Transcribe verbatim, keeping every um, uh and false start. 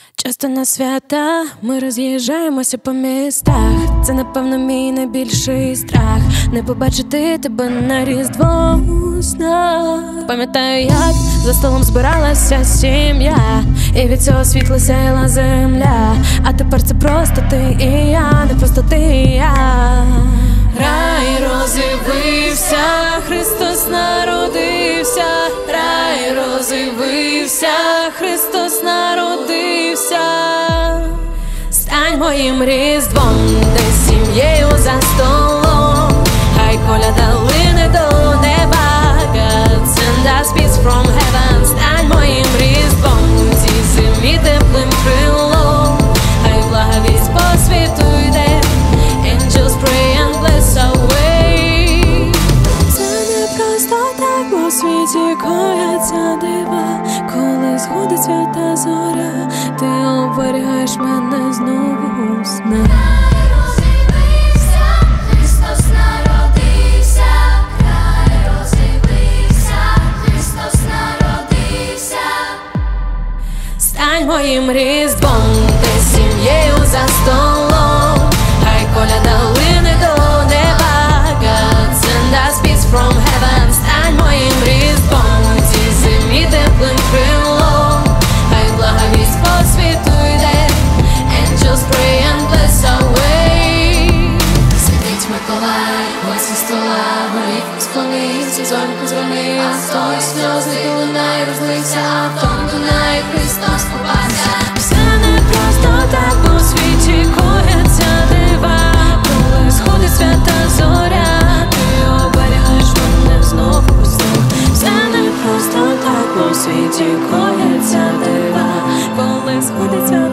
Часто на свята ми роз'їжджаємося по містах. Це, напевно, мій найбільший страх — не побачити тебе на Різдво у снах. Пам'ятаю, як за столом збиралася сім'я, і від цього світла сяяла земля. А тепер це просто ти і я, не просто ти і я. Рай роз'явився, Христос народився. Рай роз'явився, Христос народився. Стань моїм різдвом, де з сім'єю за столом. Хай коляда лине до неба. God send us peace from heaven. Стань моїм різдвом, у цій зимі теплим крилом. Хай благовість по світу йде. Angels pray and bless our way. Це не просто так, бо у світі кояться дива. Коли сходить свята зоря, ти оберігаєш мене знову у снах. Рай роз'явився, Христос народився. Рай роз'явився, Христос народився. Стань моїм різдвом, де з сім'єю за столом. Хай коляда лине до неба. God send us peace from heaven. Стань моїм різдвом, у цій зимі теплим крилом. Хай благовість по світу йде. Angels pray and bless our way. Сидить Миколай, ось із стола, горіх склонився, зоньку зронив, а той сльози лунай, розлився, а в тому Дунай Христос попався. Все не просто так, бо у світі кояться дива. Коли сходить свята зоря, ти оберігаєш мене знову у снах. Все не просто так, бо у світі кояться дива. Коли сходить свята